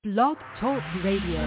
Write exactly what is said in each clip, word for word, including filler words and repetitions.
Blog Talk Radio.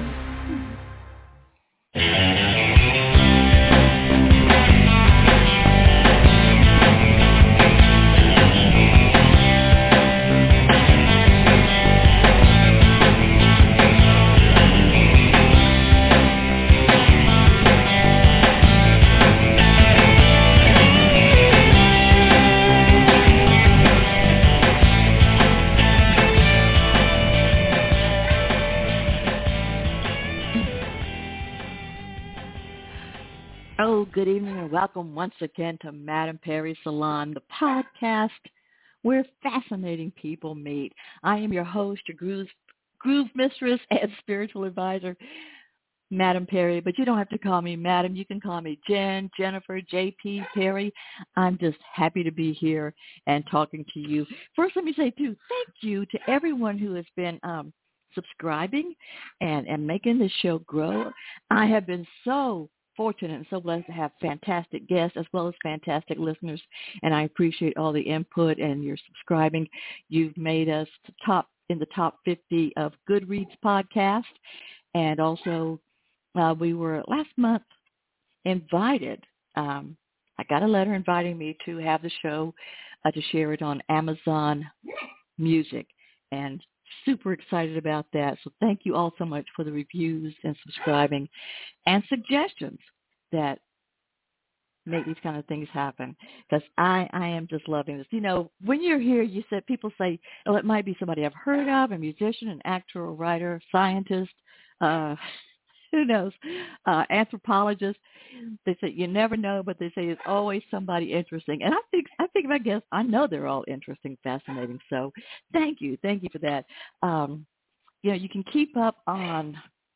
Oh, good evening and welcome once again to Madame Perry Salon, the podcast where fascinating people meet. I am your host, your groove, groove mistress and spiritual advisor, Madame Perry, but you don't have to call me Madam. You can call me Jen, Jennifer, J P, Perry. I'm just happy to be here and talking to you. First, let me say, too, thank you to everyone who has been um, subscribing and, and making this show grow. I have been so fortunate and so blessed to have fantastic guests as well as fantastic listeners, and I appreciate all the input and your subscribing. You've made us top in the top fifty of Goodreads podcast, and also uh, we were last month invited. Um, I got a letter inviting me to have the show uh, to share it on Amazon Music, and super excited about that. So thank you all so much for the reviews and subscribing and suggestions that make these kind of things happen, because I, I am just loving this. You know, when you're here, you said people say, oh, it might be somebody I've heard of, a musician, an actor, a writer, scientist, uh, who knows, uh, anthropologist. They say you never know, but they say it's always somebody interesting. And I think, I think, I guess, I know they're all interesting, fascinating. So thank you. Thank you for that. Um, you know, you can keep up on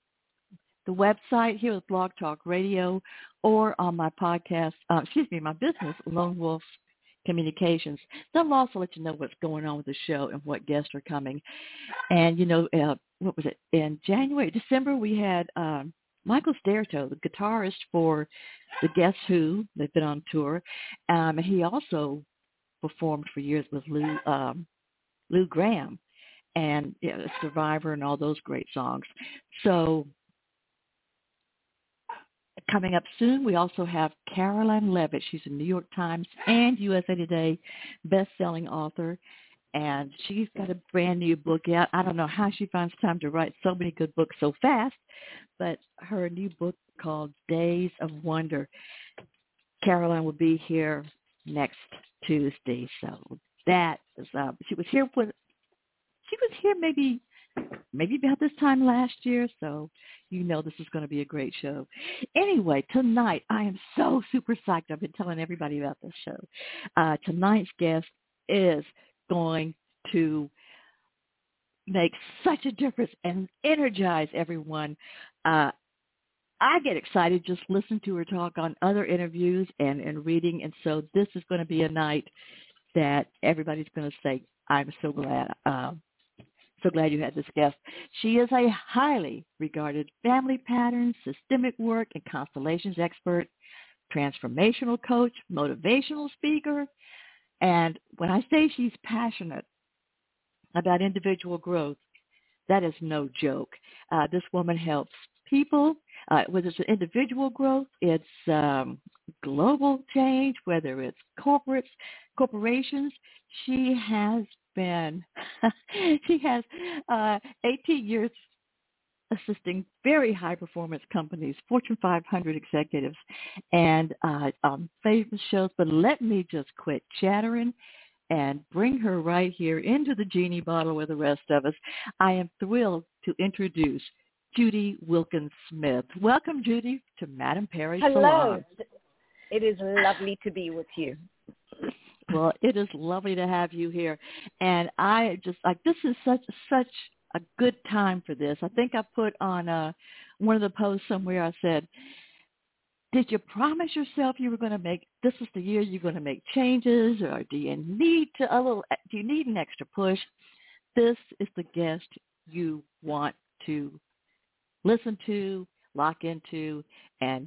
the website here with Blog Talk Radio or on my podcast, uh, excuse me, my business, Lone Wolf Communications. They'll also let you know what's going on with the show and what guests are coming. And, you know, uh, what was it? In January, December, we had um, Michael Sterto, the guitarist for the Guess Who. They've been on tour. Um, and he also performed for years with Lou, um, Lou Graham and you know, Survivor and all those great songs. So coming up soon, we also have Caroline Levitt. She's a New York Times and U S A Today best-selling author, and she's got a brand new book out. I don't know how she finds time to write so many good books so fast, but her new book called Days of Wonder. Caroline will be here next Tuesday, so that is, uh, she was here with, she was here maybe maybe about this time last year, so you know this is going to be a great show. Anyway, tonight, I am so super psyched. I've been telling everybody about this show. Uh, tonight's guest is going to make such a difference and energize everyone. Uh, I get excited just listening to her talk on other interviews and, and reading, and so this is going to be a night that everybody's going to say, I'm so glad uh, So glad you had this guest. She is a highly regarded family patterns, systemic work, and constellations expert, transformational coach, motivational speaker. And when I say she's passionate about individual growth, that is no joke. Uh, this woman helps people, uh, whether it's individual growth, it's um, global change, whether it's corporates, corporations. She has been, she has uh, eighteen years assisting very high-performance companies, Fortune five hundred executives, and uh, um, famous shows. But let me just quit chattering and bring her right here into the genie bottle with the rest of us. I am thrilled to introduce Judy Wilkins Smith. Welcome, Judy, to Madame Perry Hello. Salon. It is lovely to be with you. Well, it is lovely to have you here. And I just, like, this is such, such a good time for this. I think I put on uh, one of the posts somewhere, I said, did you promise yourself you were going to make, this is the year you're going to make changes, or do you need to a little, do you need an extra push? This is the guest you want to listen to, lock into, and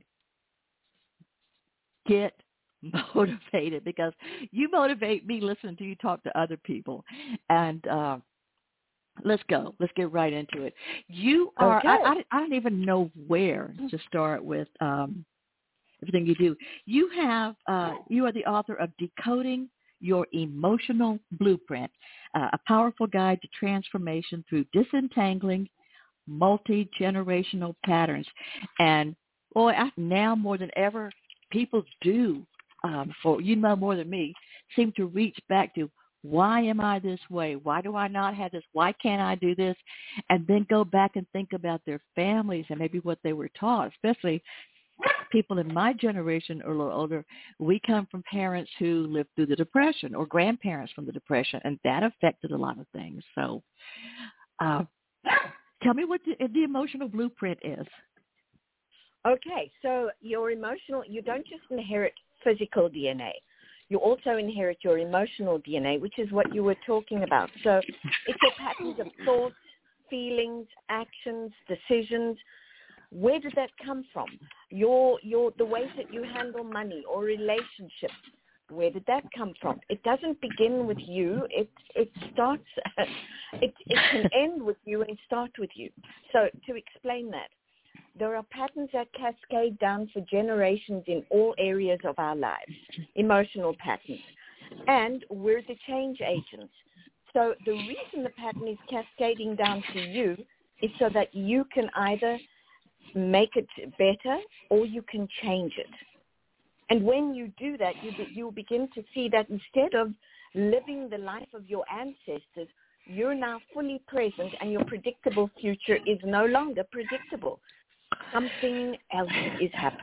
get motivated, because you motivate me listening to you talk to other people. And uh, let's go. Let's get right into it. You are, Okay. I, I, I don't even know where to start with um, everything you do. You have, uh, you are the author of Decoding Your Emotional Blueprint, uh, a powerful guide to transformation through disentangling multi-generational patterns. And boy, I, now more than ever, people do, um, for you know more than me, seem to reach back to, why am I this way? Why do I not have this? Why can't I do this? And then go back and think about their families and maybe what they were taught, especially people in my generation or a little older. We come from parents who lived through the Depression or grandparents from the Depression, and that affected a lot of things. So uh, tell me what the, the emotional blueprint is. Okay, so your emotional, you don't just inherit physical D N A. You also inherit your emotional D N A, which is what you were talking about. So it's your patterns of thoughts, feelings, actions, decisions. Where did that come from? Your, your, the ways that you handle money or relationships. Where did that come from? It doesn't begin with you. It, it starts, it, it can end with you and start with you. So to explain that, there are patterns that cascade down for generations in all areas of our lives, emotional patterns. And we're the change agents. So the reason the pattern is cascading down to you is so that you can either make it better or you can change it. And when you do that, you be, you'll begin to see that instead of living the life of your ancestors, you're now fully present and your predictable future is no longer predictable. Something else is happening.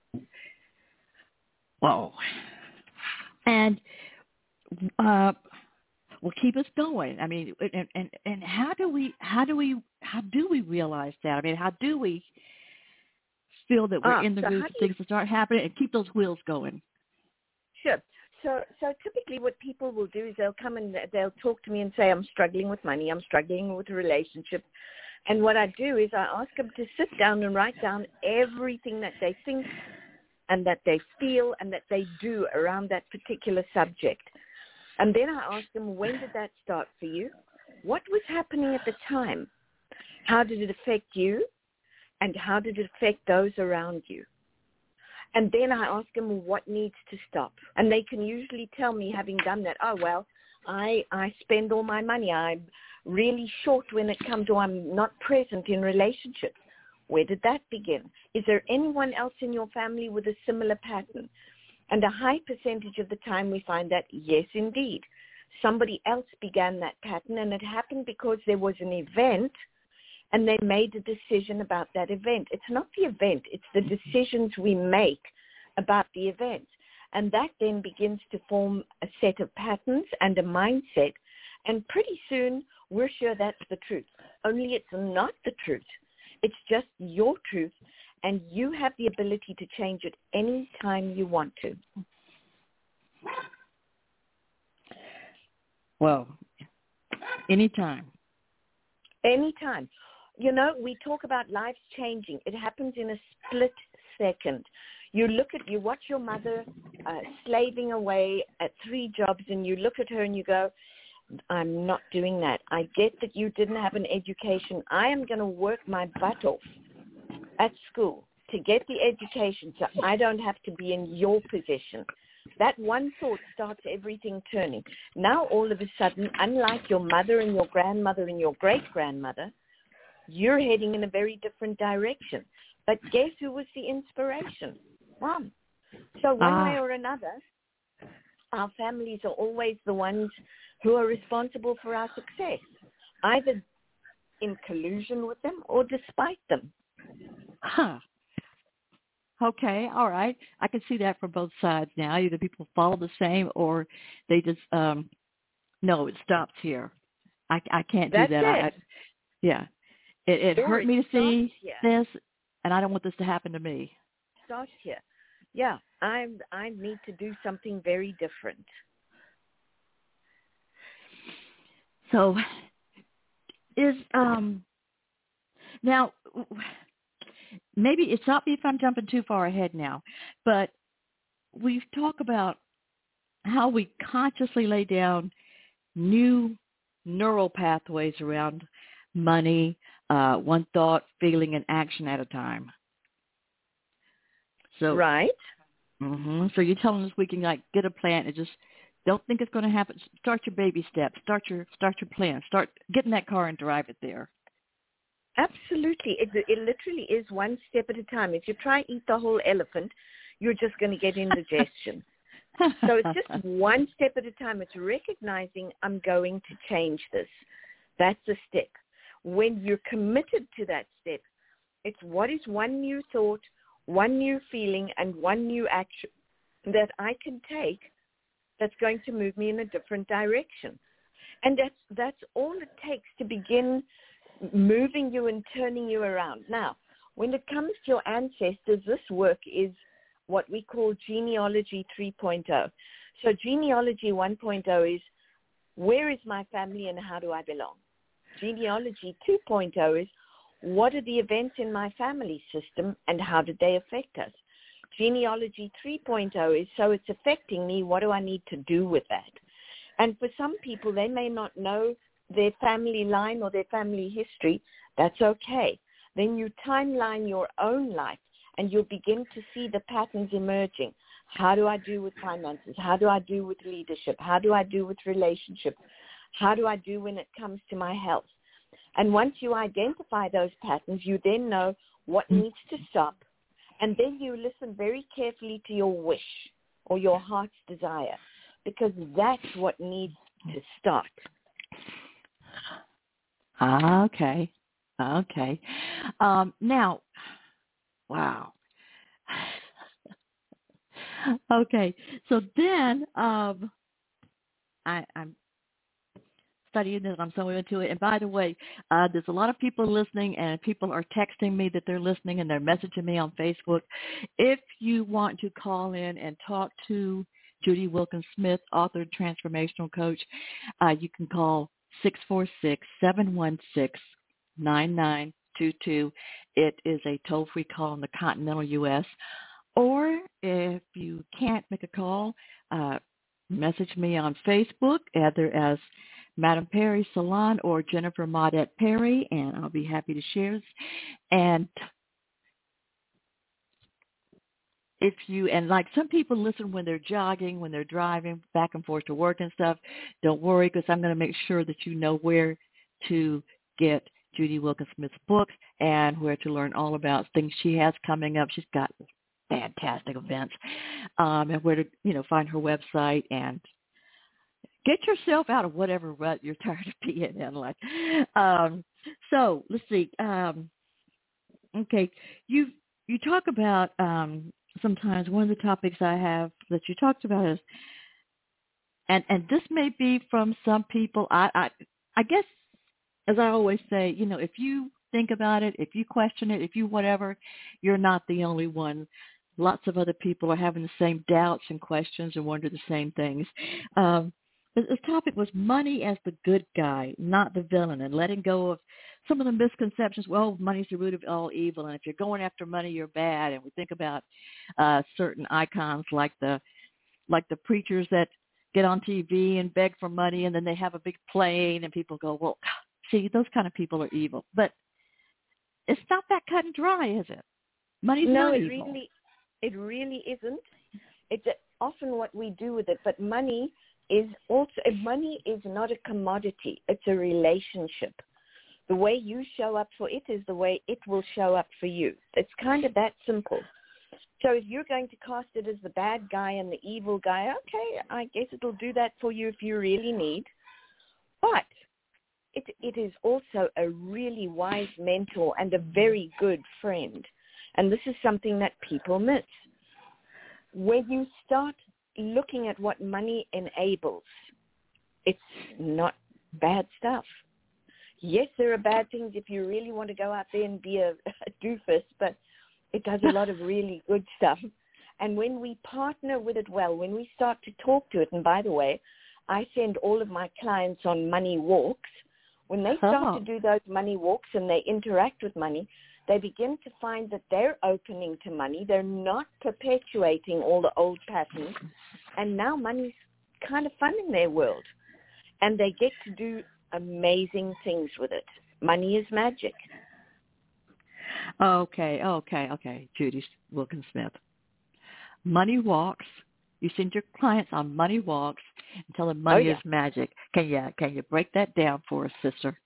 Whoa. And uh, well, keep us going. I mean, and, and, and how do we, how do we, how do we realize that? I mean, how do we feel that we're Ah, in the so groove how of do you, things that start happening and keep those wheels going? Sure. So, so typically what people will do is they'll come and they'll talk to me and say, I'm struggling with money, I'm struggling with a relationship. And what I do is I ask them to sit down and write down everything that they think and that they feel and that they do around that particular subject. And then I ask them, when did that start for you? What was happening at the time? How did it affect you? And how did it affect those around you? And then I ask them what needs to stop. And they can usually tell me, having done that, oh, well, I, I spend all my money. I'm really short when it comes to I'm not present in relationships. Where did that begin? Is there anyone else in your family with a similar pattern? And a high percentage of the time we find that, yes, indeed. Somebody else began that pattern, and it happened because there was an event, and they made a decision about that event. It's not the event. It's the decisions we make about the event. And that then begins to form a set of patterns and a mindset. And pretty soon, we're sure that's the truth. Only it's not the truth. It's just your truth, and you have the ability to change it any time you want to. Well, anytime. Anytime. You know, we talk about lives changing. It happens in a split second. You look at, you watch your mother uh, slaving away at three jobs, and you look at her and you go, I'm not doing that. I get that you didn't have an education. I am going to work my butt off at school to get the education so I don't have to be in your position. That one thought starts everything turning. Now, all of a sudden, unlike your mother and your grandmother and your great-grandmother, you're heading in a very different direction. But guess who was the inspiration? Mom. So one ah. way or another, our families are always the ones who are responsible for our success, either in collusion with them or despite them. Huh. Okay, all right. I can see that from both sides now. Either people follow the same or they just, um, no, it stops here. I, I can't That's do that. I, it. I, yeah. It, it Or hurt it me to see here. this, and I don't want this to happen to me. Starts here. Yeah, I'm, I need to do something very different. So is, um, now, maybe it's not me if I'm jumping too far ahead now, but we've talked about how we consciously lay down new neural pathways around money, uh, one thought, feeling, and action at a time. So right. Mm-hmm. So you're telling us we can like get a plan and just don't think it's going to happen. Start your baby steps. Start your start your plan. Start getting that car and drive it there. Absolutely. It, it literally is one step at a time. If you try eat the whole elephant, you're just going to get indigestion. So it's just one step at a time. It's recognizing I'm going to change this. That's a step. When you're committed to that step, it's what is one new thought, one new feeling, and one new action that I can take that's going to move me in a different direction. And that's, that's all it takes to begin moving you and turning you around. Now, when it comes to your ancestors, this work is what we call genealogy three point oh. So genealogy one point oh is where is my family and how do I belong? Genealogy two point oh is what are the events in my family system and how did they affect us? Genealogy three point oh is so it's affecting me, what do I need to do with that? And for some people, they may not know their family line or their family history. That's okay. Then you timeline your own life and you'll begin to see the patterns emerging. How do I do with finances? How do I do with leadership? How do I do with relationships? How do I do when it comes to my health? And once you identify those patterns, you then know what needs to stop. And then you listen very carefully to your wish or your heart's desire, because that's what needs to start. Ah, okay. Okay. Um, now, wow. Okay. So then um, I, I'm studying this. I'm so into it. And by the way, uh, there's a lot of people listening, and people are texting me that they're listening, and they're messaging me on Facebook. If you want to call in and talk to Judy Wilkins Smith, author, transformational coach, uh, you can call six four six, seven one six, nine nine two two. It is a toll-free call in the continental U S. Or if you can't make a call, uh, message me on Facebook, either as Madam Perry Salon or Jennifer Maudette Perry, and I'll be happy to share. And if you, and like some people listen when they're jogging, when they're driving back and forth to work and stuff, don't worry, because I'm going to make sure that you know where to get Judy Wilkins Smith's books and where to learn all about things she has coming up. She's got fantastic events, um, and where to, you know, find her website and get yourself out of whatever rut you're tired of being in. Like, um, so let's see. Um, okay, you you talk about um, sometimes one of the topics I have that you talked about is, and and this may be from some people. I I, I guess, as I always say, you know, if you think about it, if you question it, if you whatever, you're not the only one. Lots of other people are having the same doubts and questions and wonder the same things. Um, the, the topic was money as the good guy, not the villain, and letting go of some of the misconceptions. Well, money's the root of all evil, and if you're going after money, you're bad. And we think about uh, certain icons like the like the preachers that get on T V and beg for money, and then they have a big plane, and people go, well, see, those kind of people are evil. But it's not that cut and dry, is it? Money's no, not it evil. really, it really isn't. It's often what we do with it. But money is also, money is not a commodity. It's a relationship. The way you show up for it is the way it will show up for you. It's kind of that simple. So if you're going to cast it as the bad guy and the evil guy, okay, I guess it'll do that for you if you really need. But it, it is also a really wise mentor and a very good friend. And this is something that people miss. When you start looking at what money enables, it's not bad stuff. Yes, there are bad things if you really want to go out there and be a, a doofus, but it does a lot of really good stuff. And when we partner with it well, when we start to talk to it, and by the way, I send all of my clients on money walks. When they start Oh. to do those money walks and they interact with money, they begin to find that they're opening to money. They're not perpetuating all the old patterns. And now money's kind of fun in their world. And they get to do amazing things with it. Money is magic. Okay, okay, okay. Judy Wilkins Smith. Money walks. You send your clients on money walks and tell them money oh, yeah. is magic. Can you can you break that down for us, sister?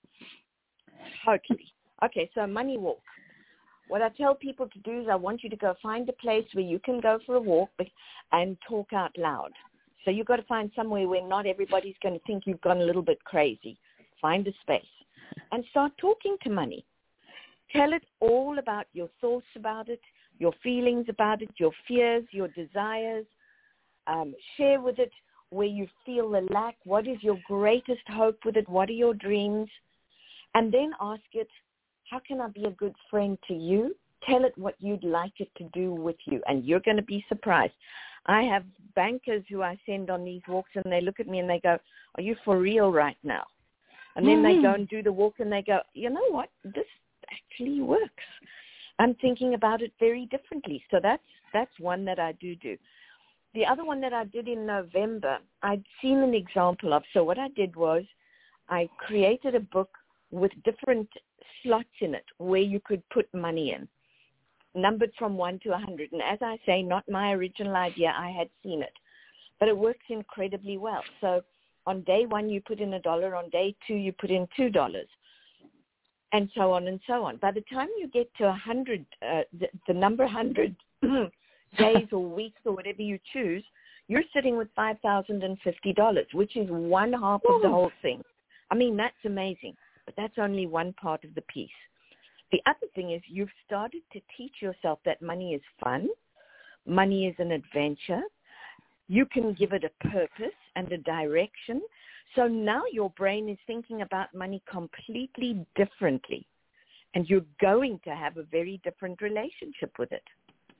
Totally. Okay, so money walk. What I tell people to do is I want you to go find a place where you can go for a walk and talk out loud. So you've got to find somewhere where not everybody's going to think you've gone a little bit crazy. Find a space and start talking to money. Tell it all about your thoughts about it, your feelings about it, your fears, your desires. Um, share with it where you feel the lack. What is your greatest hope with it? What are your dreams? And then ask it, how can I be a good friend to you? Tell it what you'd like it to do with you, and you're going to be surprised. I have bankers who I send on these walks, and they look at me and they go, are you for real right now? And then mm-hmm. they go and do the walk, and they go, you know what? This actually works. I'm thinking about it very differently. So that's that's one that I do do. The other one that I did in November, I'd seen an example of. So what I did was I created a book with different slots in it where you could put money in, numbered from one to one hundred. And as I say, not my original idea. I had seen it. But it works incredibly well. So on day one, you put in a dollar. On day two, you put in two dollars. And so on and so on. By the time you get to one hundred, uh, the, the number one hundred days or weeks or whatever you choose, you're sitting with five thousand fifty dollars, which is one half of the whole thing. I mean, that's amazing. But that's only one part of the piece. The other thing is you've started to teach yourself that money is fun. Money is an adventure. You can give it a purpose and a direction. So now your brain is thinking about money completely differently. And you're going to have a very different relationship with it.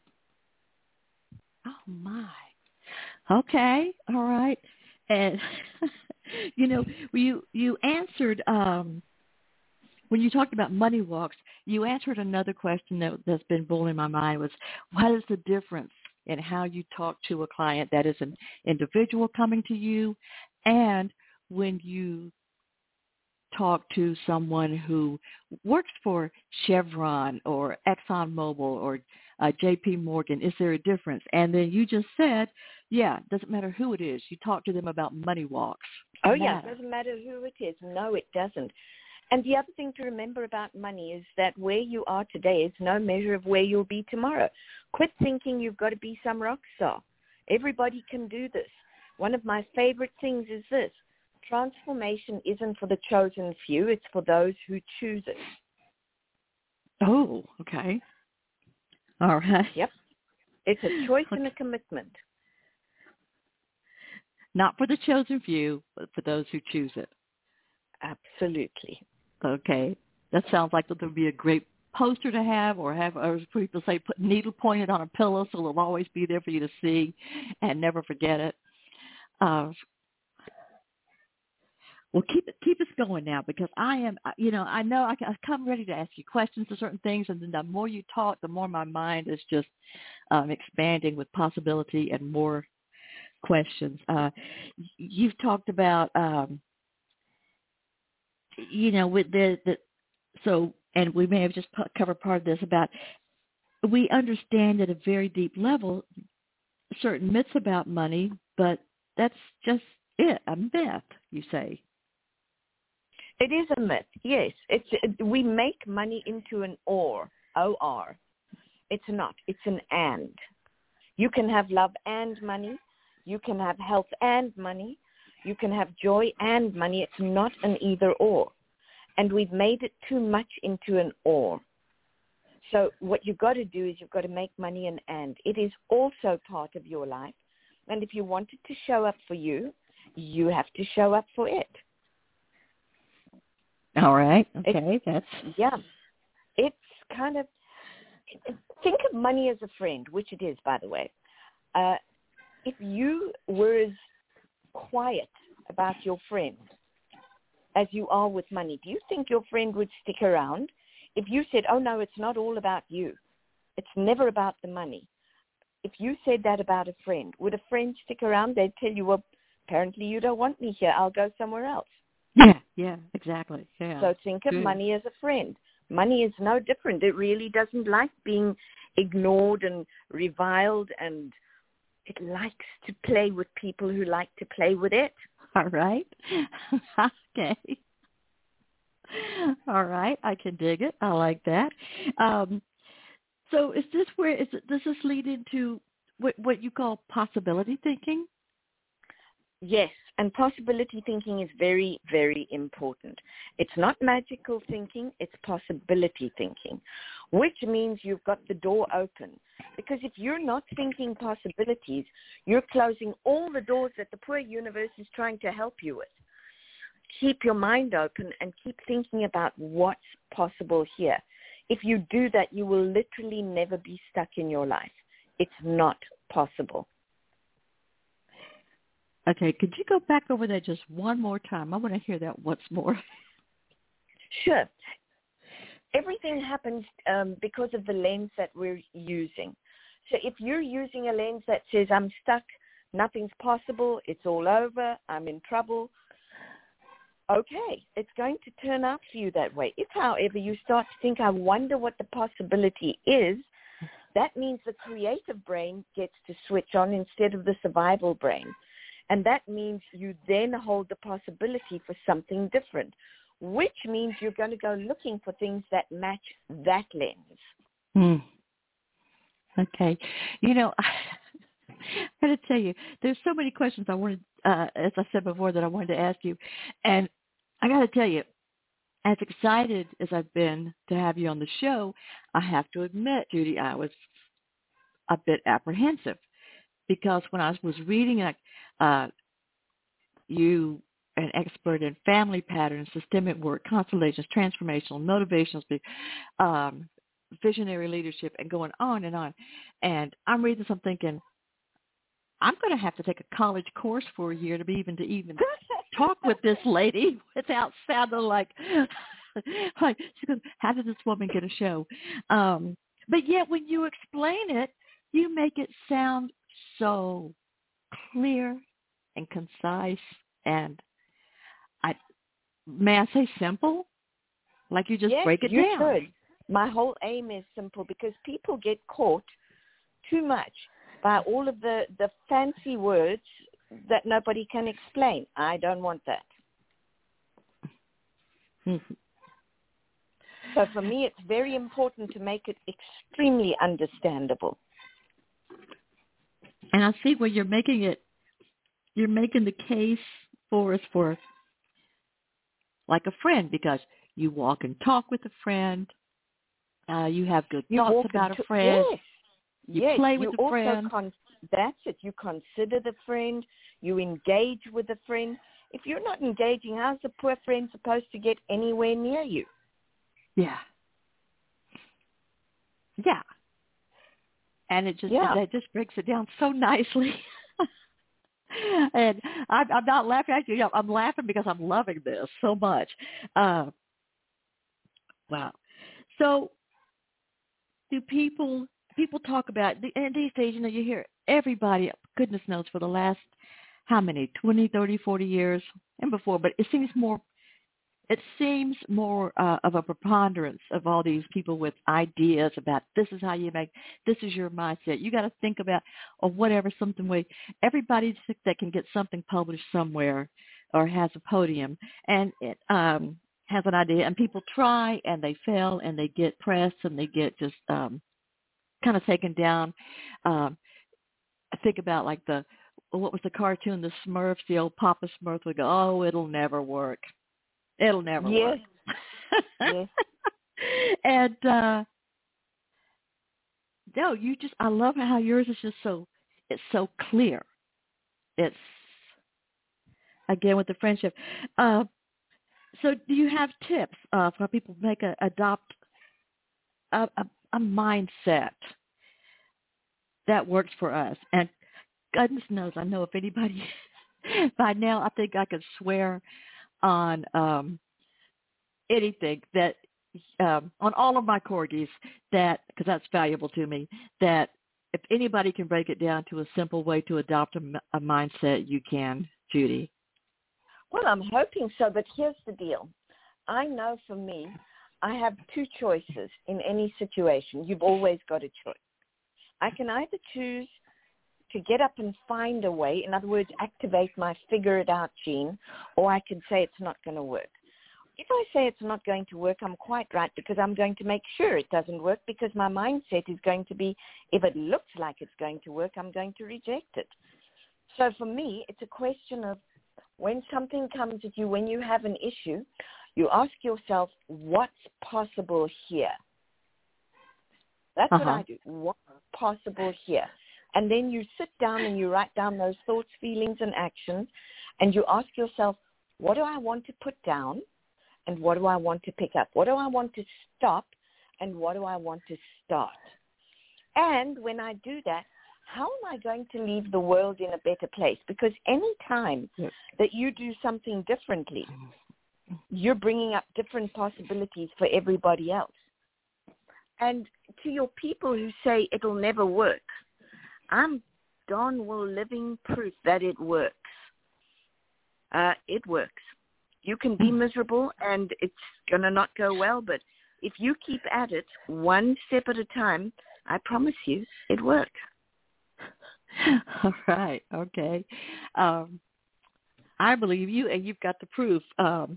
Oh, my. Okay. All right. And, you know, you, you answered... Um, when you talked about money walks, you answered another question that, that's been boiling in my mind was, what is the difference in how you talk to a client that is an individual coming to you and when you talk to someone who works for Chevron or ExxonMobil or uh, J P Morgan? Is there a difference? And then you just said, yeah, it doesn't matter who it is. You talk to them about money walks. Oh, yeah, it doesn't matter who it is. No, it doesn't. And the other thing to remember about money is that where you are today is no measure of where you'll be tomorrow. Quit thinking you've got to be some rock star. Everybody can do this. One of my favorite things is this. Transformation isn't for the chosen few. It's for those who choose it. Oh, okay. All right. Yep. It's a choice and a commitment. Not for the chosen few, but for those who choose it. Absolutely. Okay. That sounds like that would be a great poster to have, or have, or as people say, put needle pointed on a pillow so it'll always be there for you to see and never forget it. Uh, well, keep it, keep us going now, because I am, you know, I know I, I come ready to ask you questions to certain things, and then the more you talk, the more my mind is just um, expanding with possibility and more questions. Uh, you've talked about, um, you know, with the, the, so, and we may have just covered part of this about, we understand at a very deep level certain myths about money, but that's just it, a myth, you say. It is a myth, yes. It's it, we make money into an or, O R. It's not. It's an and. You can have love and money. You can have health and money. You can have joy and money. It's not an either or. And we've made it too much into an or. So what you've got to do is you've got to make money an and. It is also part of your life. And if you want it to show up for you, you have to show up for it. All right. Okay. It's, That's yeah. It's kind of, think of money as a friend, which it is, by the way. Uh, if you were as quiet about your friend as you are with money, do you think your friend would stick around? If you said, oh, no, it's not all about you. It's never about the money. If you said that about a friend, would a friend stick around? They'd tell you, well, apparently you don't want me here. I'll go somewhere else. Yeah, yeah, exactly. Yeah. So think of Good. money as a friend. Money is no different. It really doesn't like being ignored and reviled, and it likes to play with people who like to play with it. All right. Okay. All right. I can dig it. I like that. Um, so is this where, is it, does this lead into what, what you call possibility thinking? Yes, and possibility thinking is very, very important. It's not magical thinking, it's possibility thinking, which means you've got the door open. Because if you're not thinking possibilities, you're closing all the doors that the poor universe is trying to help you with. Keep your mind open and keep thinking about what's possible here. If you do that, you will literally never be stuck in your life. It's not possible. Okay, could you go back over that just one more time? I want to hear that once more. Sure. Everything happens um, because of the lens that we're using. So if you're using a lens that says, I'm stuck, nothing's possible, it's all over, I'm in trouble, okay, it's going to turn out for you that way. If, however, you start to think, I wonder what the possibility is, that means the creative brain gets to switch on instead of the survival brain. And that means you then hold the possibility for something different, which means you're going to go looking for things that match that lens. Hmm. Okay. You know, I got to tell you, there's so many questions I wanted, uh, as I said before, that I wanted to ask you. And I got to tell you, as excited as I've been to have you on the show, I have to admit, Judy, I was a bit apprehensive because when I was reading uh, you, an expert in family patterns, systemic work, constellations, transformational, motivational, um, visionary leadership, and going on and on. And I'm reading this, I'm thinking, I'm going to have to take a college course for a year to be even to even talk with this lady without sounding like, like she goes, how did this woman get a show? Um, but yet when you explain it, you make it sound so clear and concise and, I may I say simple? Like you just Yes, break it you down. should. My whole aim is simple because people get caught too much by all of the, the fancy words that nobody can explain. I don't want that. Mm-hmm. So for me, it's very important to make it extremely understandable. And I see where you're making it, you're making the case for us for like a friend, because you walk and talk with a friend, uh, you have good You thoughts walk about into, a friend, yes, you yes. play You with a also friend. con- that's it. You consider the friend. You engage with the friend. If you're not engaging, how's the poor friend supposed to get anywhere near you? Yeah. Yeah. And it just, Yeah. it, that just breaks it down so nicely. And I'm, I'm not laughing at you. I'm laughing because I'm loving this so much. Uh, wow. So do people, people talk about, and these days, you know, you hear everybody, goodness knows, for the last, how many, twenty, thirty, forty years and before, but it seems more, it seems more uh, of a preponderance of all these people with ideas about this is how you make, this is your mindset. You got to think about, or whatever, something way. Everybody that can get something published somewhere or has a podium and it um, has an idea, and people try and they fail and they get pressed and they get just um, kind of taken down. Um, I think about like the, what was the cartoon, the Smurfs, the old Papa Smurf would go, oh, it'll never work. It'll never Yes. work. Yes. And uh no, you just, I love how yours is just so, it's so clear. It's, again, with the friendship. Uh, so do you have tips uh, for people to make a, adopt a, a, a mindset that works for us? And goodness knows, I know if anybody, by now I think I could swear on um, anything that, um, on all of my corgis, that, because that's valuable to me, that if anybody can break it down to a simple way to adopt a, a mindset, you can, Judy. Well, I'm hoping so, but here's the deal. I know for me, I have two choices in any situation. You've always got a choice. I can either choose to get up and find a way, in other words, activate my figure it out gene, or I can say it's not going to work. If I say it's not going to work, I'm quite right, because I'm going to make sure it doesn't work, because my mindset is going to be, if it looks like it's going to work, I'm going to reject it. So for me, it's a question of when something comes at you, when you have an issue, you ask yourself, what's possible here? That's uh-huh. what I do. What's possible here? And then you sit down and you write down those thoughts, feelings, and actions, and you ask yourself, what do I want to put down, and what do I want to pick up? What do I want to stop, and what do I want to start? And when I do that, how am I going to leave the world in a better place? Because any time yes. that you do something differently, you're bringing up different possibilities for everybody else. And to your people who say it'll never work, I'm darn well living proof that it works. Uh, it works. You can be miserable and it's going to not go well, but if you keep at it one step at a time, I promise you it works. All right. Okay. Um, I believe you, and you've got the proof. Um,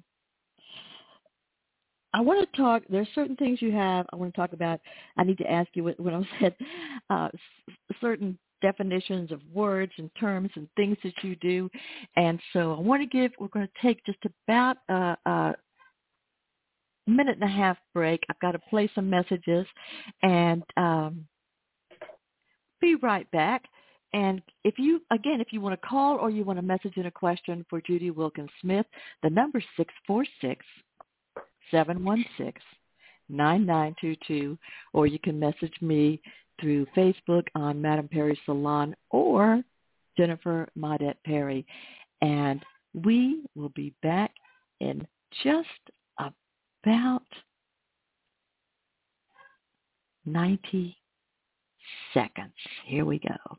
I want to talk, there's certain things you have I want to talk about. I need to ask you when I said uh, certain definitions of words and terms and things that you do. And so I want to give, we're going to take just about a, a minute and a half break. I've got to play some messages and um, be right back. And if you, again, if you want to call or you want to message in a question for Judy Wilkins Smith, the number is six four six, seven one six, nine nine two two, or you can message me through Facebook on Madame Perry Salon or Jennifer Maudette Perry. And we will be back in just about ninety seconds. Here we go.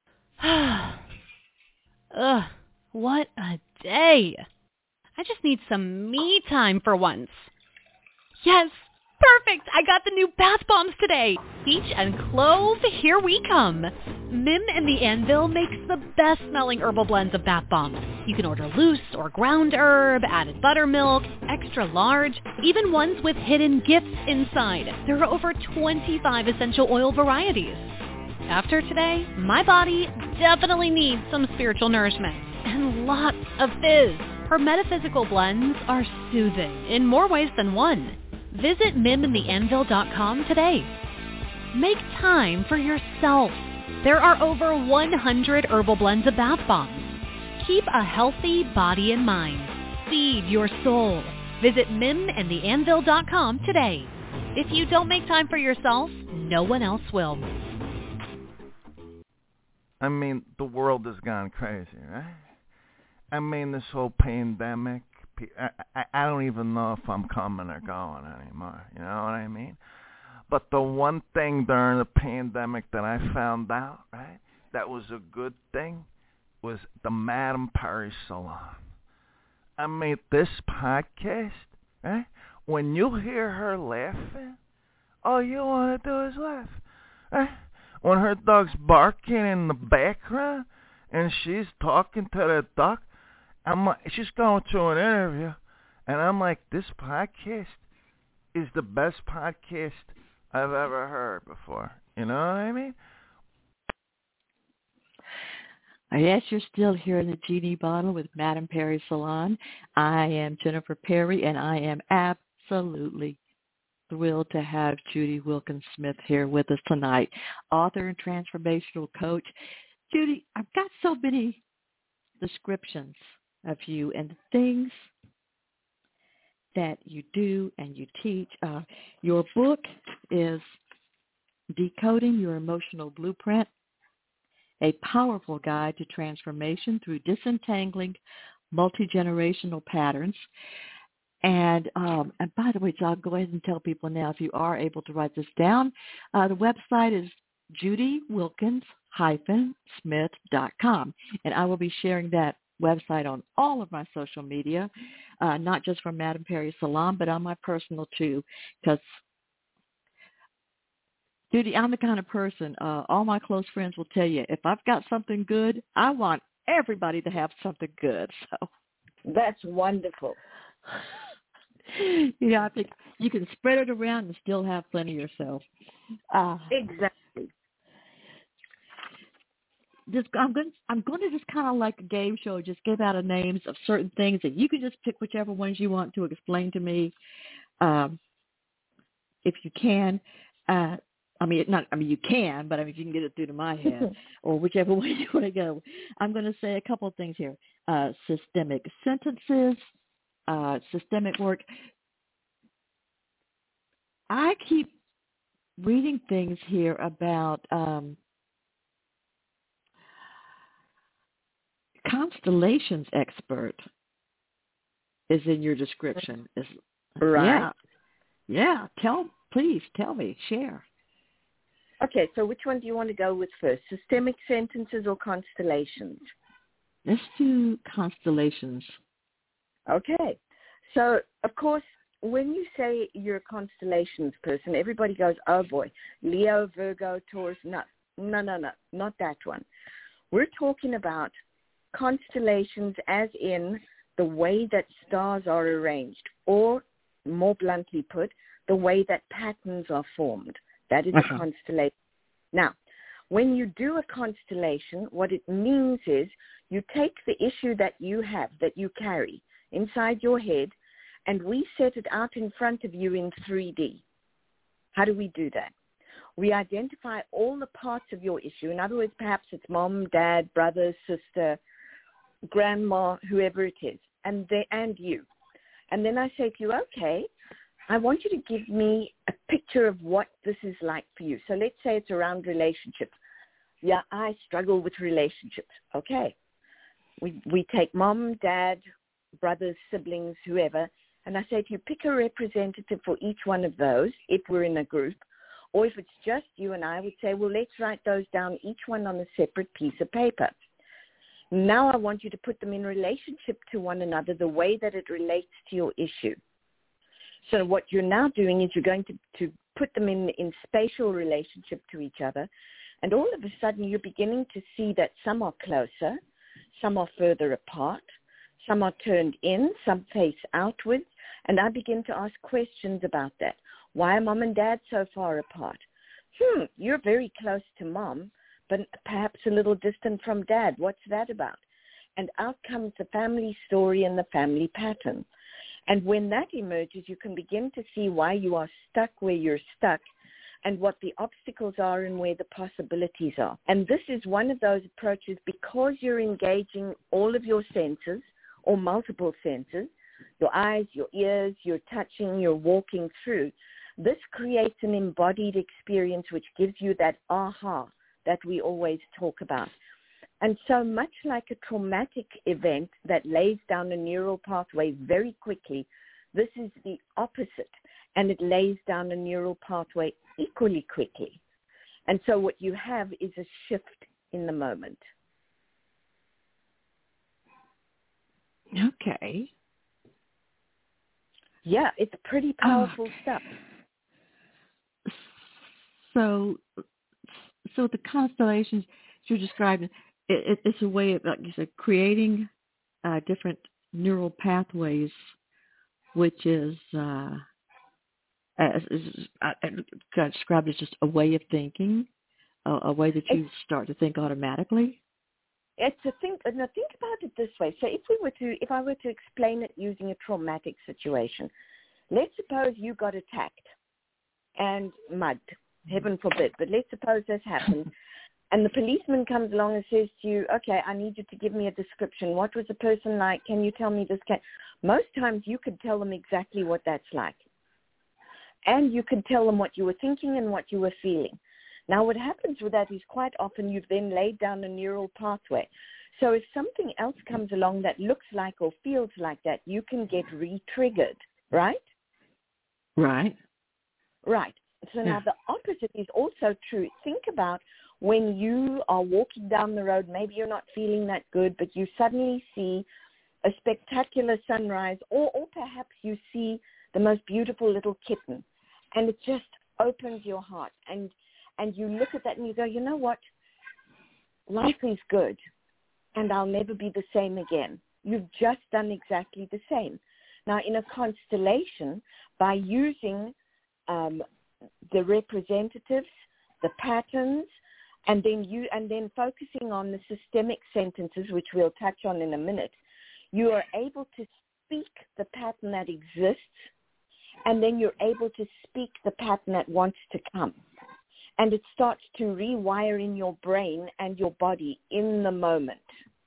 Ugh, what a day. I just need some me time for once. Yes, perfect. I got the new bath bombs today. Peach and clove, here we come. Mim and the Anvil makes the best smelling herbal blends of bath bombs. You can order loose or ground herb, added buttermilk, extra large, even ones with hidden gifts inside. There are over twenty-five essential oil varieties. After today, my body definitely needs some spiritual nourishment and lots of fizz. Her metaphysical blends are soothing in more ways than one. Visit mim and the anvil dot com today. Make time for yourself. There are over one hundred herbal blends of bath bombs. Keep a healthy body and mind. Feed your soul. Visit mim and the anvil dot com today. If you don't make time for yourself, no one else will. I mean, the world has gone crazy, right? I mean, this whole pandemic, I, I, I don't even know if I'm coming or going anymore, you know what I mean? But the one thing during the pandemic that I found out, right, that was a good thing, was the Madame Perry Salon. I mean, this podcast, right, when you hear her laughing, all you want to do is laugh, right? When her dog's barking in the background and she's talking to the dog, I'm like, she's going to an interview, and I'm like, this podcast is the best podcast I've ever heard before. You know what I mean? Yes, you're still here in the Genie Bottle with Madame Perry Salon. I am Jennifer Perry, and I am absolutely thrilled to have Judy Wilkins Smith here with us tonight, author and transformational coach. Judy, I've got so many descriptions of you and the things that you do and you teach. Uh, your book is Decoding Your Emotional Blueprint, a powerful guide to transformation through disentangling multi-generational patterns. And um, and by the way, so I'll go ahead and tell people now, if you are able to write this down, uh, the website is judy wilkins dash smith dot com, and I will be sharing that website, on all of my social media, uh, not just for Madame Perry Salon, but on my personal too, because Judy, I'm the kind of person, uh, all my close friends will tell you, if I've got something good, I want everybody to have something good. So that's wonderful. You know, I think you can spread it around and still have plenty yourself. Uh, exactly. Just, I'm going. I'm going to just kind of like a game show. Just give out a names of certain things, and you can just pick whichever ones you want to explain to me, um, if you can. Uh, I mean, not. I mean, you can, but I mean, if you can get it through to my head, or whichever way you want to go. I'm going to say a couple of things here. Uh, systemic sentences, uh, systemic work. I keep reading things here about um, constellations expert is in your description. Is, right. Yeah. Yeah. Tell, please tell me, share. Okay, so which one do you want to go with first? Systemic sentences or constellations? Let's do constellations. Okay. So, of course, when you say you're a constellations person, everybody goes, oh, boy, Leo, Virgo, Taurus. No, no, no, no, not that one. We're talking about constellations as in the way that stars are arranged, or more bluntly put, the way that patterns are formed. That is uh-huh. a constellation. Now, when you do a constellation, what it means is you take the issue that you have, that you carry inside your head, and we set it out in front of you in three D. How do we do that? We identify all the parts of your issue. In other words, perhaps it's mom, dad, brother, sister, grandma, whoever it is, and they, and you. And then I say to you, okay, I want you to give me a picture of what this is like for you. So let's say it's around relationships. Yeah, I struggle with relationships. Okay. We we take mom, dad, brothers, siblings, whoever, and I say to you, pick a representative for each one of those if we're in a group. Or if it's just you and I, I would say, well, let's write those down, each one on a separate piece of paper. Now I want you to put them in relationship to one another, the way that it relates to your issue. So what you're now doing is you're going to, to put them in, in spatial relationship to each other, and all of a sudden you're beginning to see that some are closer, some are further apart, some are turned in, some face outwards, and I begin to ask questions about that. Why are mom and dad so far apart? Hmm, you're very close to mom, but perhaps a little distant from dad. What's that about? And out comes the family story and the family pattern. And when that emerges, you can begin to see why you are stuck where you're stuck and what the obstacles are and where the possibilities are. And this is one of those approaches, because you're engaging all of your senses or multiple senses, your eyes, your ears, you're touching, you're walking through. This creates an embodied experience which gives you that aha that we always talk about. And so much like a traumatic event that lays down a neural pathway very quickly, this is the opposite, and it lays down a neural pathway equally quickly. And so what you have is a shift in the moment. Okay. Yeah, it's pretty powerful oh. stuff. So, so the constellations you're describing, it, it's a way of, like you said, creating uh, different neural pathways, which is, uh, as, is I, I described as just a way of thinking, a, a way that you it's, start to think automatically. It's a think. Now think about it this way. So if we were to, if I were to explain it using a traumatic situation, let's suppose you got attacked and mugged. Heaven forbid, but let's suppose this happened. And the policeman comes along and says to you, okay, I need you to give me a description. What was the person like? Can you tell me this? Can... Most times you could tell them exactly what that's like. And you could tell them what you were thinking and what you were feeling. Now what happens with that is quite often you've then laid down a neural pathway. So if something else comes along that looks like or feels like that, you can get re-triggered, right? Right. Right. So yeah. now the opposite is also true. Think about when you are walking down the road, maybe you're not feeling that good, but you suddenly see a spectacular sunrise, or, or perhaps you see the most beautiful little kitten, and it just opens your heart, and and you look at that and you go, you know what? Life is good, and I'll never be the same again. You've just done exactly the same. Now, in a constellation, by using um, the representatives, the patterns, and then you and then focusing on the systemic sentences, which we'll touch on in a minute, you are able to speak the pattern that exists, and then you're able to speak the pattern that wants to come. And it starts to rewire in your brain and your body in the moment.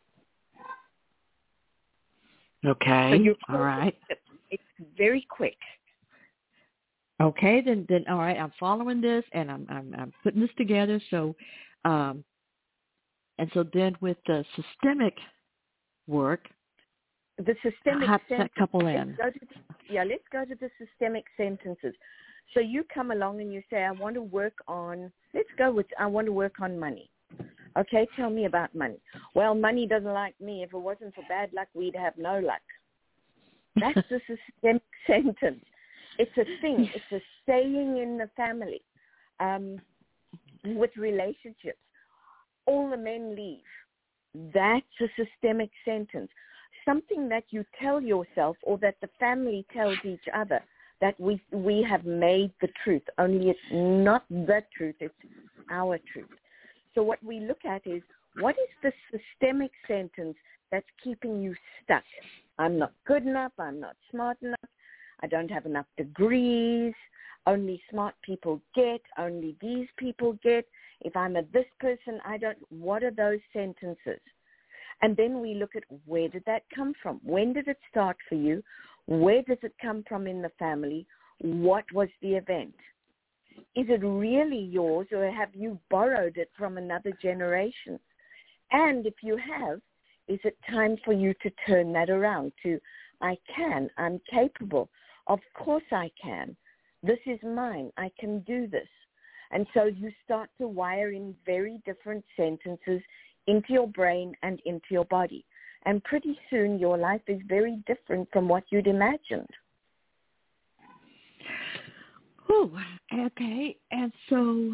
Okay. So you all right. It's very quick. Okay, then, then all right. I'm following this, and I'm I'm, I'm putting this together. So, um, and so then with the systemic work, the systemic how does that sentence, couple in? Let's go to, yeah, let's go to the systemic sentences. So you come along and you say, I want to work on. Let's go with I want to work on money. Okay, tell me about money. Well, money doesn't like me. If it wasn't for bad luck, we'd have no luck. That's the systemic sentence. It's a thing. It's a saying in the family. Um, with relationships, all the men leave. That's a systemic sentence. Something that you tell yourself or that the family tells each other, that we we have made the truth. Only it's not the truth. It's our truth. So what we look at is, what is the systemic sentence that's keeping you stuck? I'm not good enough. I'm not smart enough. I don't have enough degrees. Only smart people get. Only these people get. If I'm a this person, I don't. What are those sentences? And then we look at, where did that come from? When did it start for you? Where does it come from in the family? What was the event? Is it really yours, or have you borrowed it from another generation? And if you have, is it time for you to turn that around to, I can, I'm capable. Of course I can. This is mine. I can do this. And so you start to wire in very different sentences into your brain and into your body. And pretty soon your life is very different from what you'd imagined. Whew, okay, and so,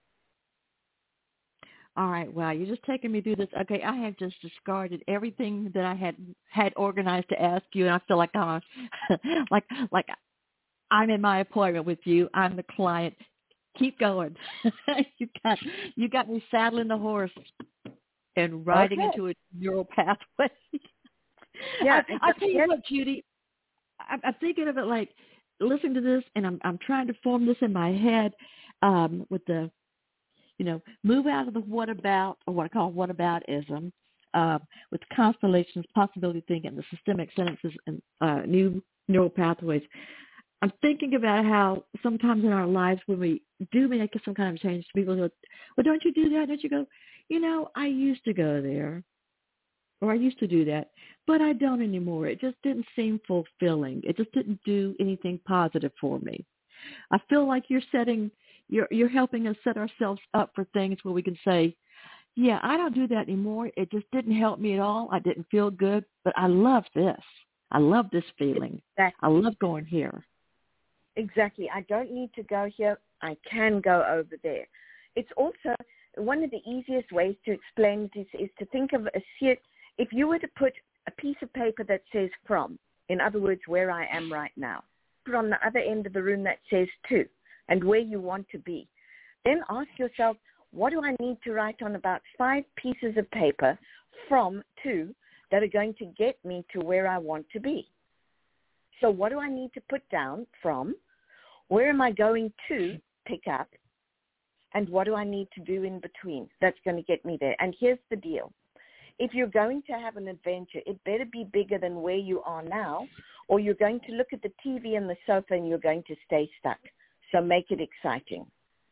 all right, wow, you're just taking me through this. Okay, I have just discarded everything that I had had organized to ask you, and I feel like I'm like like I'm in my appointment with you. I'm the client. Keep going. you got you got me saddling the horse and riding Okay. into a neural pathway. Yeah, I, I tell you what, Judy, I'm, I'm thinking of it like, listening to this, and I'm I'm trying to form this in my head um, with the, you know, move out of the what about, or what I call whataboutism, uh, with constellations, possibility thinking, the systemic sentences, and uh, new neural pathways. I'm thinking about how sometimes in our lives when we do make some kind of change, people go, well, don't you do that? Don't you go, you know, I used to go there, or I used to do that, but I don't anymore. It just didn't seem fulfilling. It just didn't do anything positive for me. I feel like you're setting, you're you're helping us set ourselves up for things where we can say, yeah, I don't do that anymore. It just didn't help me at all. I didn't feel good, but I love this. I love this feeling. Exactly. I love going here. Exactly. I don't need to go here. I can go over there. It's also one of the easiest ways to explain it is, is to think of a if you were to put a piece of paper that says from, in other words, where I am right now, put on the other end of the room that says to, and where you want to be. Then ask yourself, what do I need to write on about five pieces of paper from to that are going to get me to where I want to be? So what do I need to put down from? Where am I going to pick up? And what do I need to do in between that's going to get me there? And here's the deal. If you're going to have an adventure, it better be bigger than where you are now, or you're going to look at the T V and the sofa and you're going to stay stuck. So make it exciting.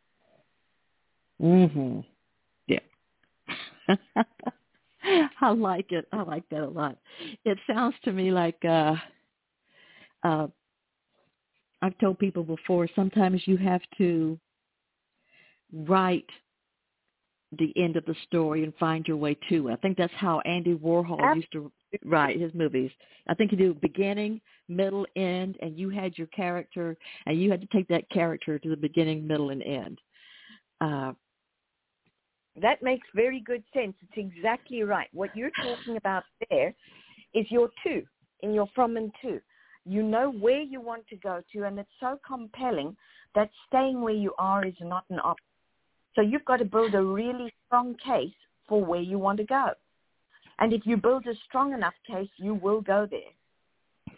Mm-hmm. Yeah. I like it. I like that a lot. It sounds to me like uh, uh, I've told people before, sometimes you have to write the end of the story and find your way to it. I think that's how Andy Warhol used to write his movies. I think he did beginning, middle, end, and you had your character, and you had to take that character to the beginning, middle, and end. Uh, that makes very good sense. It's exactly right. What you're talking about there is your two, in your from and to. You know where you want to go to, and it's so compelling that staying where you are is not an option. So you've got to build a really strong case for where you want to go. And if you build a strong enough case, you will go there.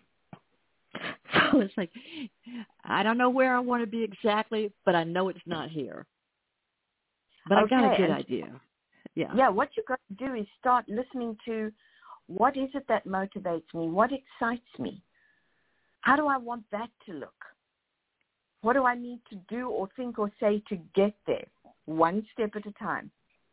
So it's like, I don't know where I want to be exactly, but I know it's not here. But okay, I got a good idea. Yeah. Yeah, what you've got to do is start listening to what is it that motivates me? What excites me? How do I want that to look? What do I need to do or think or say to get there? One step at a time.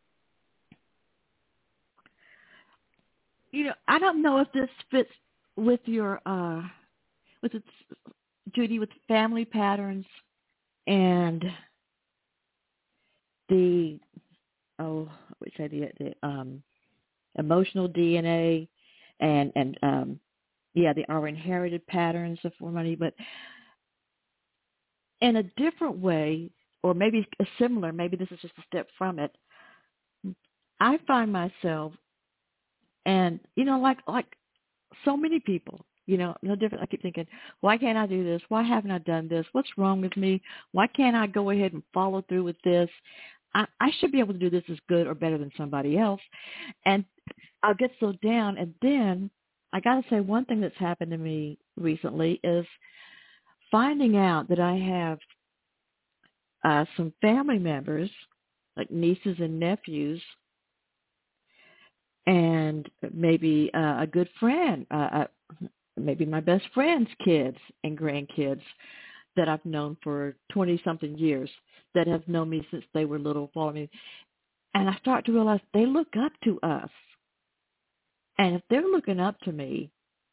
You know, I don't know if this fits with your, uh, with its, Judy, with family patterns and the, oh, I would say the, the um, emotional D N A and, and um, yeah, the our inherited patterns of money, but in a different way, or maybe a similar, maybe this is just a step from it, I find myself, and, you know, like like so many people, you know, no different. I keep thinking, why can't I do this? Why haven't I done this? What's wrong with me? Why can't I go ahead and follow through with this? I, I should be able to do this as good or better than somebody else. And I'll get so down. And then I got to say, one thing that's happened to me recently is finding out that I have uh, some family members, like nieces and nephews, and maybe uh, a good friend, uh, uh, maybe my best friend's kids and grandkids that I've known for twenty-something years, that have known me since they were little, follow me. And I start to realize they look up to us. And if they're looking up to me,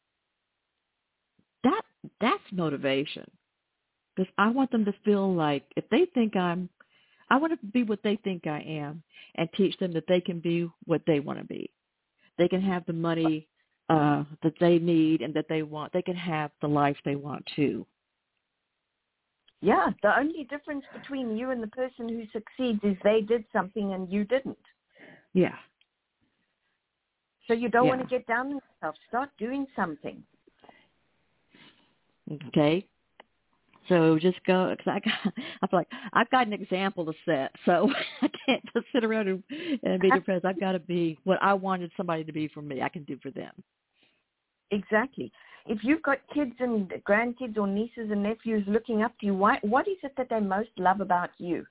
that that's motivation. Because I want them to feel like if they think I'm, I want to be what they think I am and teach them that they can be what they want to be. They can have the money uh, that they need and that they want. They can have the life they want too. Yeah, the only difference between you and the person who succeeds is they did something and you didn't. Yeah. So you don't yeah. want to get down on yourself. Start doing something. Okay. So just go, because I got, I feel like I've got an example to set, so I can't just sit around and, and be depressed. I've got to be what I wanted somebody to be for me. I can do for them. Exactly. If you've got kids and grandkids or nieces and nephews looking up to you, why, what is it that they most love about you?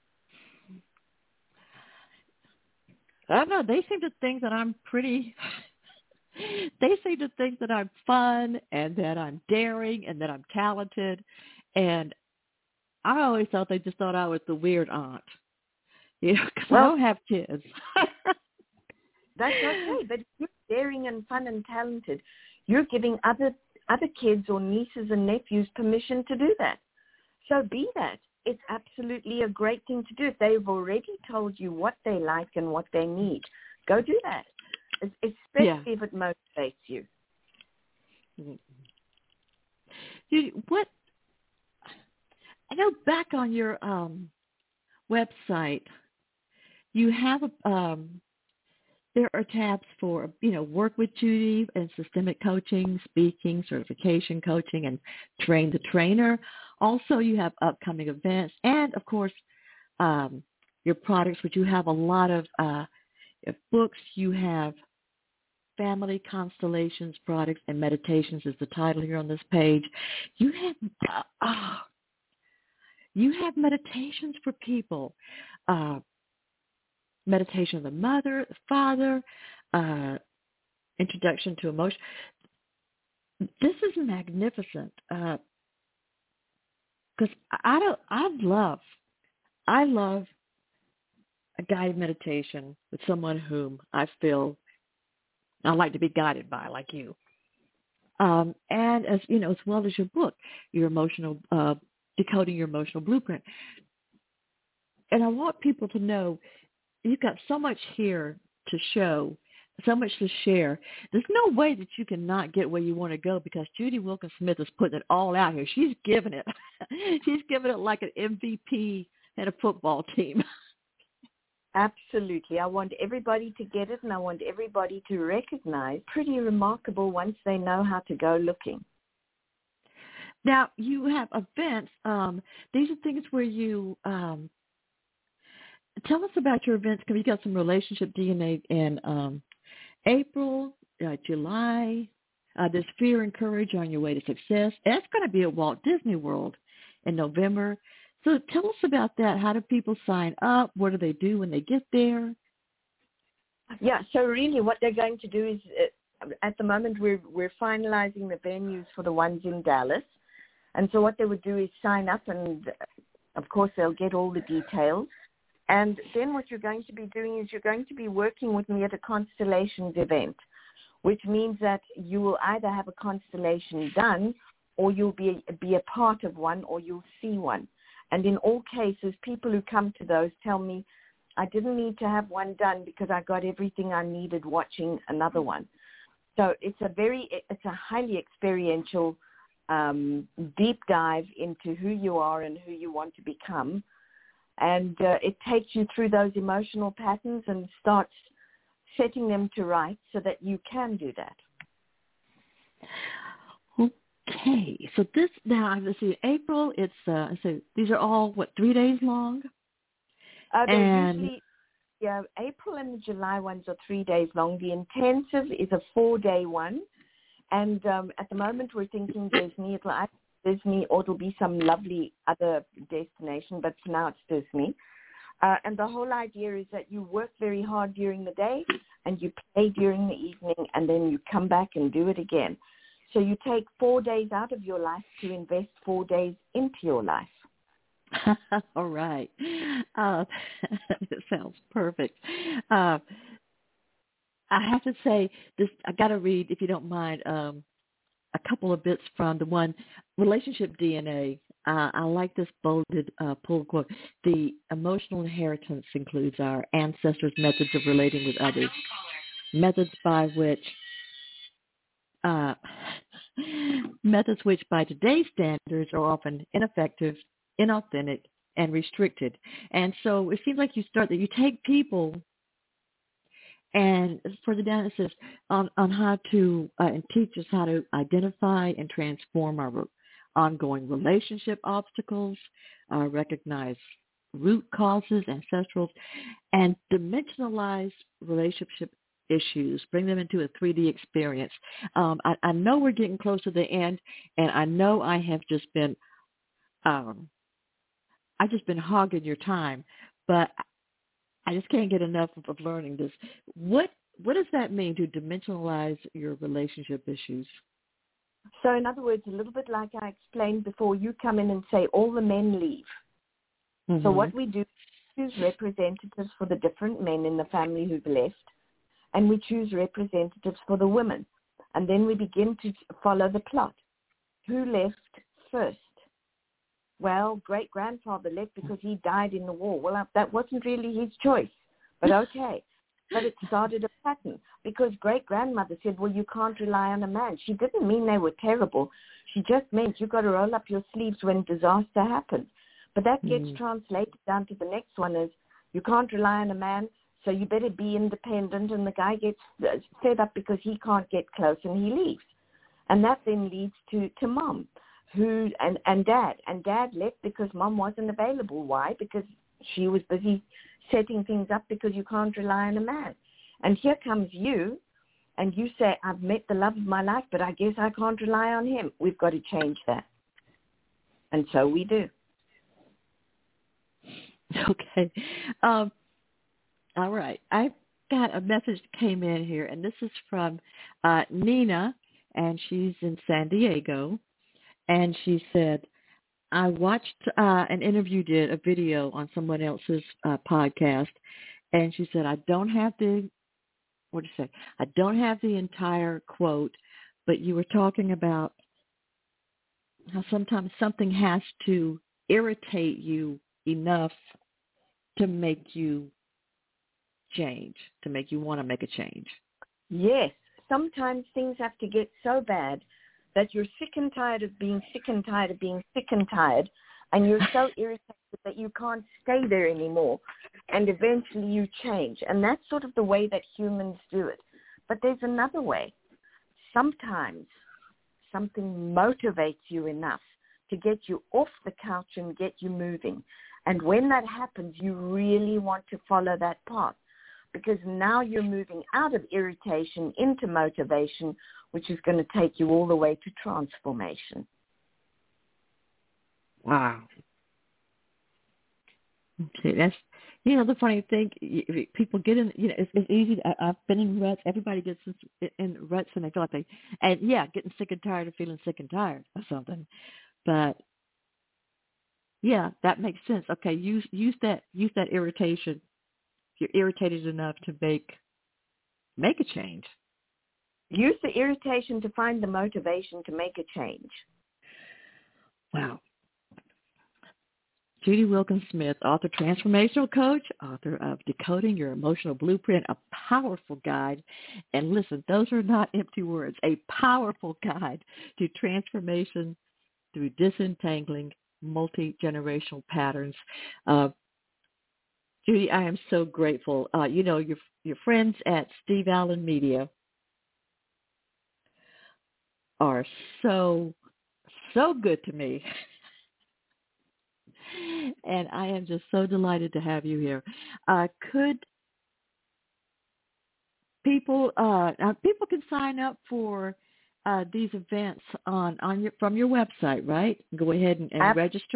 I don't know. They seem to think that I'm pretty... They seem to think that I'm fun and that I'm daring and that I'm talented. And I always thought they just thought I was the weird aunt. You know, because well, I don't have kids. That's okay. But if you're daring and fun and talented, you're giving other other kids or nieces and nephews permission to do that. So be that. It's absolutely a great thing to do. If they've already told you what they like and what they need, go do that. Especially yeah. if it motivates you. Dude, what? I know back on your um, website, you have a, um, there are tabs for, you know, work with Judy and systemic coaching, speaking, certification coaching, and train the trainer. Also, you have upcoming events and, of course, um, your products, which you have a lot of uh, books. You have Family Constellations Products and Meditations is the title here on this page. You have uh, oh, you have meditations for people. Uh, meditation of the mother, the father, uh, introduction to emotion. This is magnificent because uh, I don't. I love. I love a guided meditation with someone whom I feel I like to be guided by, like you. Um, and as you know, as well as your book, your emotional, uh, decoding your emotional blueprint. And I want people to know you've got so much here to show, so much to share. There's no way that you can not get where you want to go because Judy Wilkins Smith is putting it all out here. She's giving it. She's giving it like an M V P at a football team. Absolutely. I want everybody to get it, and I want everybody to recognize pretty remarkable once they know how to go looking. Now, you have events. Um, these are things where you um, tell us about your events because you got some relationship D N A in um, April, uh, July. Uh, there's Fear and Courage on Your Way to Success. That's going to be at Walt Disney World in November. So tell us about that. How do people sign up? What do they do when they get there? Yeah, so really what they're going to do is, uh, at the moment, we're, we're finalizing the venues for the ones in Dallas. And so what they would do is sign up, and, of course, they'll get all the details. And then what you're going to be doing is you're going to be working with me at a Constellations event, which means that you will either have a constellation done or you'll be, be a part of one or you'll see one. And in all cases, people who come to those tell me, I didn't need to have one done because I got everything I needed watching another one. So it's a very, it's a highly experiential um, deep dive into who you are and who you want to become. And uh, it takes you through those emotional patterns and starts setting them to rights so that you can do that. Okay, so this now, let's see, April, it's, uh, so these are all, what, three days long? Uh, they're and usually, yeah, April and the July ones are three days long. The intensive is a four-day one. And um, at the moment we're thinking Disney. It'll either be Disney or it'll be some lovely other destination, but for now it's Disney. Uh, and the whole idea is that you work very hard during the day and you play during the evening and then you come back and do it again. So you take four days out of your life to invest four days into your life. All right. Uh, it sounds perfect. Uh, I have to say, this. I got to read, if you don't mind, um, a couple of bits from the one, Relationship D N A. Uh, I like this bolded uh, pull quote. The emotional inheritance includes our ancestors' methods of relating with others, methods by which uh, methods which by today's standards are often ineffective, inauthentic, and restricted. And so it seems like you start that you take people, and for the down it says on, on how to uh, and teach us how to identify and transform our ongoing relationship obstacles, uh, recognize root causes, ancestrals, and dimensionalize relationship issues, bring them into a three D experience. Um, I, I know we're getting close to the end, and I know I have just been, um, I've just been hogging your time, but I just can't get enough of, of learning this. What what does that mean to dimensionalize your relationship issues? So in other words, a little bit like I explained before, you come in and say all the men leave. Mm-hmm. So what we do is choose representatives for the different men in the family who've left, and we choose representatives for the women. And then we begin to follow the plot. Who left first? Well, great-grandfather left because he died in the war. Well, that wasn't really his choice, but okay. But it started a pattern because great-grandmother said, well, you can't rely on a man. She didn't mean they were terrible. She just meant you got to roll up your sleeves when disaster happens. But that gets mm. translated down to the next one is you can't rely on a man, so you better be independent. And the guy gets fed up because he can't get close and he leaves. And that then leads to, to mom. Who and, and dad. And dad left because mom wasn't available. Why? Because she was busy setting things up because you can't rely on a man. And here comes you, and you say, I've met the love of my life, but I guess I can't rely on him. We've got to change that. And so we do. Okay. Um, all right. I got a message that came in here, and this is from uh, Nina, and she's in San Diego. And she said, I watched uh, an interview, did a video on someone else's uh, podcast, and she said, I don't have the, what did you say? I don't have the entire quote, but you were talking about how sometimes something has to irritate you enough to make you change to make you want to make a change. Yes. Sometimes things have to get so bad that you're sick and tired of being sick and tired of being sick and tired, and you're so irritated that you can't stay there anymore, and eventually you change. And that's sort of the way that humans do it. But there's another way. Sometimes something motivates you enough to get you off the couch and get you moving. And when that happens, you really want to follow that path, because now you're moving out of irritation into motivation, which is going to take you all the way to transformation. Wow. Okay, that's, you know, the funny thing, people get in, you know, it's, it's easy. I, I've been in ruts. Everybody gets in, in ruts and they feel like they, and yeah, getting sick and tired of feeling sick and tired of something. But yeah, that makes sense. Okay, use use that use that irritation. You're irritated enough to make make a change. Use the irritation to find the motivation to make a change. Wow. Judy Wilkins Smith, author, transformational coach, author of Decoding Your Emotional Blueprint, a powerful guide. And listen, those are not empty words. A powerful guide to transformation through disentangling multi-generational patterns. Uh, Judy, I am so grateful. Uh, you know, your your friends at Steve Allen Media are so, so good to me. And I am just so delighted to have you here. Uh, could people, uh, uh, people can sign up for uh, these events on, on your, from your website, right? Go ahead and, and register.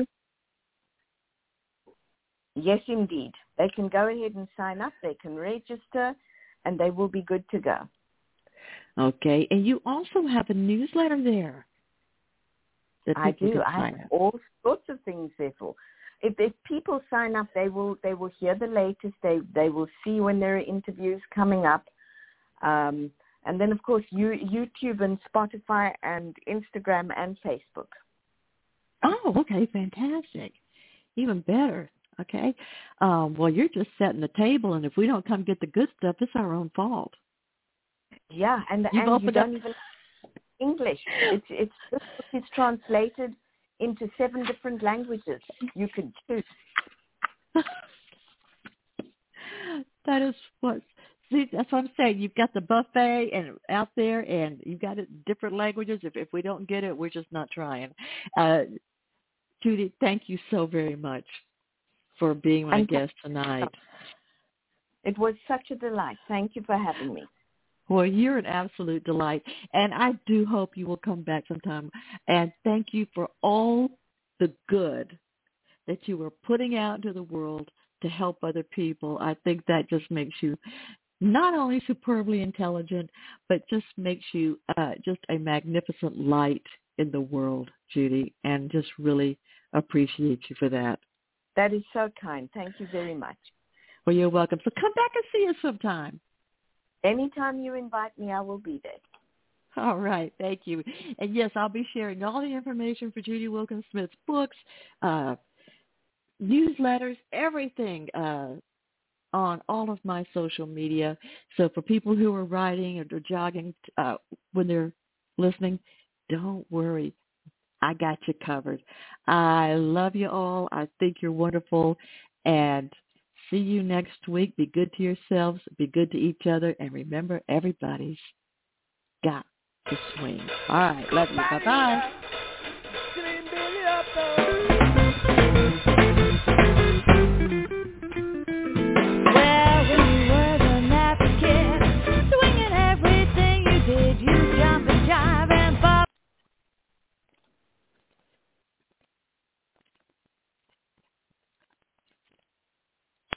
Yes, indeed. They can go ahead and sign up. They can register, and they will be good to go. Okay. And you also have a newsletter there. I do. I have up. all sorts of things there for. If, if people sign up, they will they will hear the latest. They they will see when there are interviews coming up, um, and then of course you, YouTube and Spotify and Instagram and Facebook. Oh, okay, fantastic, even better. Okay, um, well you're just setting the table, and if we don't come get the good stuff, it's our own fault. Yeah, and You've and you don't up- even English. It's it's this book is translated into seven different languages. You could choose. That is what. See, that's what I'm saying. You've got the buffet and out there, and you've got it in different languages. If if we don't get it, we're just not trying. Uh, Judy, thank you so very much for being my and guest tonight. It was such a delight. Thank you for having me. Well, you're an absolute delight, and I do hope you will come back sometime. And thank you for all the good that you are putting out into the world to help other people. I think that just makes you not only superbly intelligent, but just makes you uh, just a magnificent light in the world, Judy, and just really appreciate you for that. That is so kind. Thank you very much. Well, you're welcome. So come back and see us sometime. Anytime you invite me, I will be there. All right. Thank you. And, yes, I'll be sharing all the information for Judy Wilkins Smith's books, uh, newsletters, everything uh, on all of my social media. So for people who are riding or jogging uh, when they're listening, don't worry. I got you covered. I love you all. I think you're wonderful. And see you next week. Be good to yourselves. Be good to each other. And remember, everybody's got to swing. All right. Love you. Bye-bye.